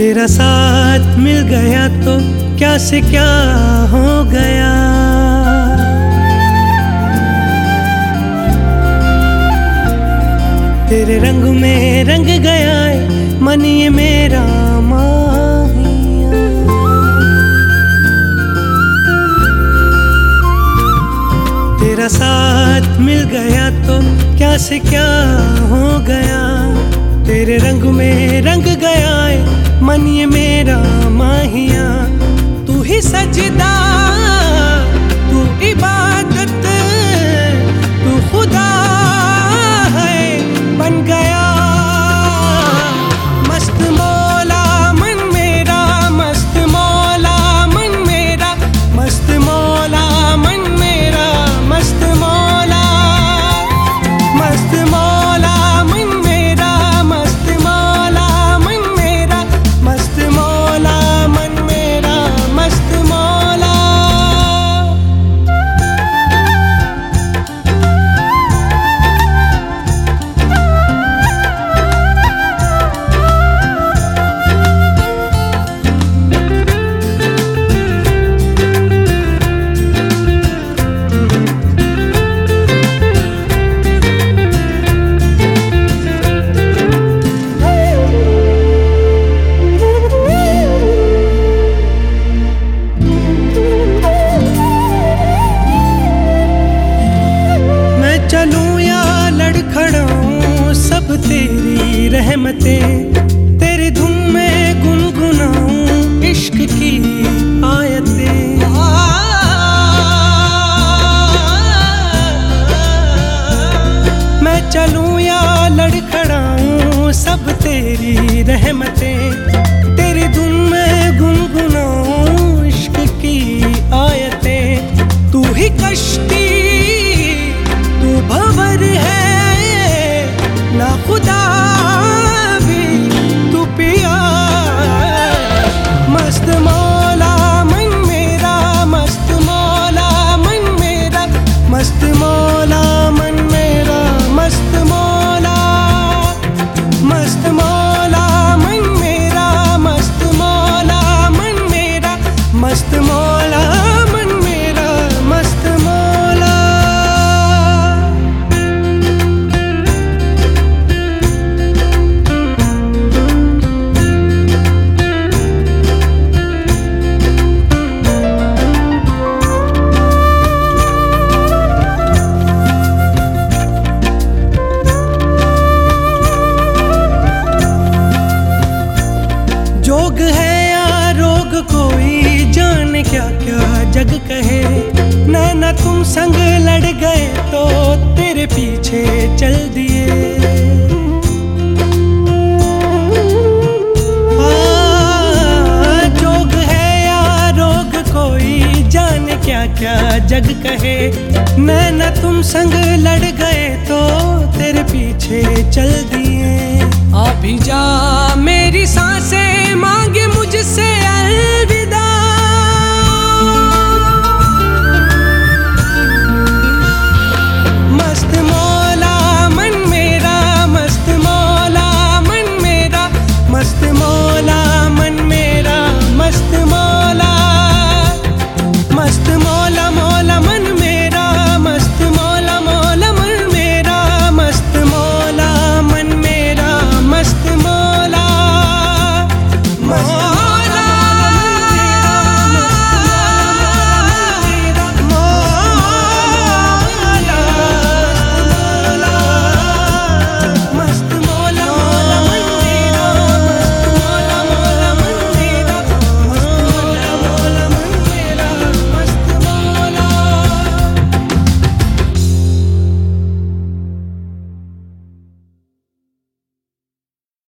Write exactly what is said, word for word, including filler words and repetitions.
तेरा साथ मिल गया तो क्या से क्या हो गया। तेरे रंग में रंग गया है मन ये मेरा माहिया। तेरा साथ मिल गया तो क्या से क्या हो गया। तेरे रंग में रंग गया है मन ये मेरा माहिया। तू ही सजदा तू इबादत तू खुदा है बन गया। मस्त मौला मन मेरा मस्त मौला मन मेरा मस्त मौला मन मेरा मस्त मौला मस्त मौला मन मेरा मस्त मौला मन मेरा मस्त मौला मन मेरा मस्त मौला। चलूं या लड़खड़ाऊं सब तेरी रहमतें। तेरी धुन में गुनगुनाऊं इश्क की आयतें। मैं चलूं या लड़खड़ाऊं सब तेरी रहमतें। तेरी धुन में गुनगुनाऊं इश्क की आयतें। तू ही कश्ती तू भंवर है ना खुदा भी तू पिया। मस्त मौला मन मेरा मस्त मौला मन मेरा मस्त मौला मन मेरा मस्त मौला मस्त मौला मन मेरा मस्त मौला मन मेरा मस्त मौला मन मेरा मस्त मौला। जोग है या रोग कोई जाने क्या क्या जग कहे। नैना तुम संग लड़ गए तो तेरे पीछे चल दिए। जोग है या रोग कोई जाने क्या क्या जग कहे। नैना तुम संग लड़ गए तो तेरे पीछे चल दिए। आ भी जा मेरी सा